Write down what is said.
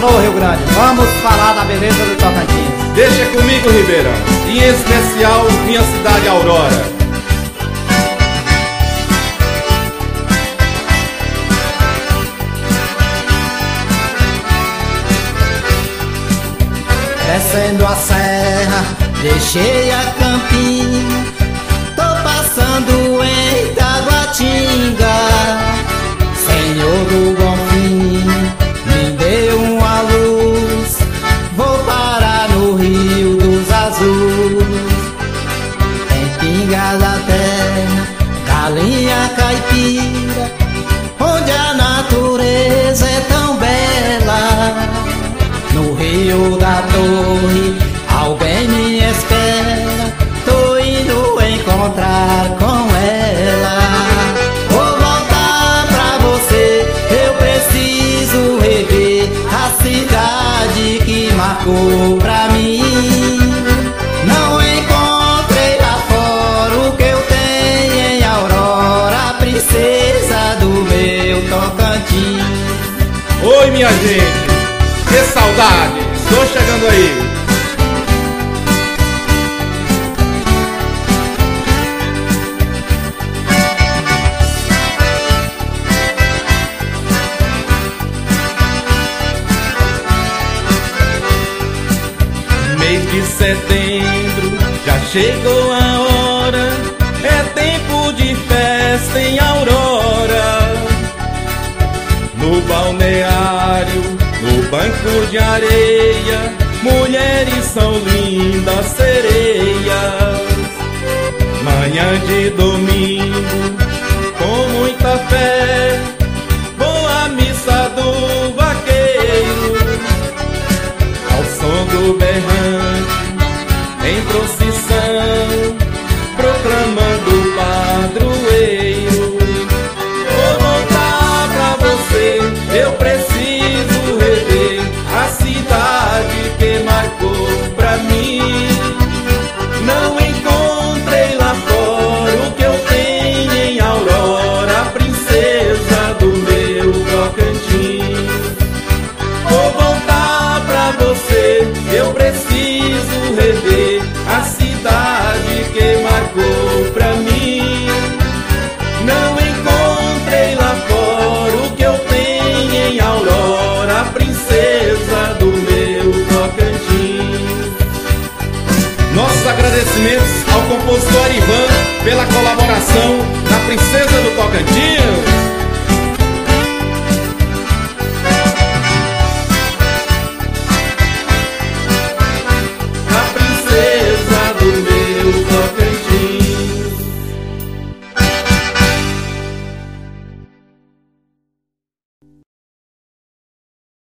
Alô, Rio Grande, vamos falar da beleza do Tocantins. Deixa comigo, Ribeirão, em especial minha cidade Aurora. Descendo a serra, deixei a campina, tô passando em Taguatinga. Senhor do Bonfim, me deu uma luz, vou parar no Rio dos Azuis. Tem pinga da terra, galinha caipira, onde a natureza é tão bela. No Rio da Torre, alguém me espera, tô indo encontrar com ela. Vou voltar pra você, eu preciso rever a cidade que marcou pra mim. Não encontrei lá fora o que eu tenho em Aurora, a princesa do meu Tocantins. Oi, minha gente, que saudade, estou chegando aí. Mês de setembro, já chegou a hora, é tempo de festa em Aurora. No balneário, no banco de areia, mulheres são lindas sereias. Manhã de domingo, com muita fé, vou à missa do vaqueiro, ao som do berrante, em procissão, proclamando o padroeiro. Vou voltar pra você, eu preciso rever a cidade que marcou pra mim. Não encontrei lá fora o que eu tenho em Aurora, a princesa do meu Tocantins. Vou voltar pra você, eu preciso rever a cidade que marcou pra mim. Não encontrei lá fora o que eu tenho em Aurora, a princesa do meu Tocantins. Nossos agradecimentos ao compositor Ivan pela colaboração na Princesa do Tocantins.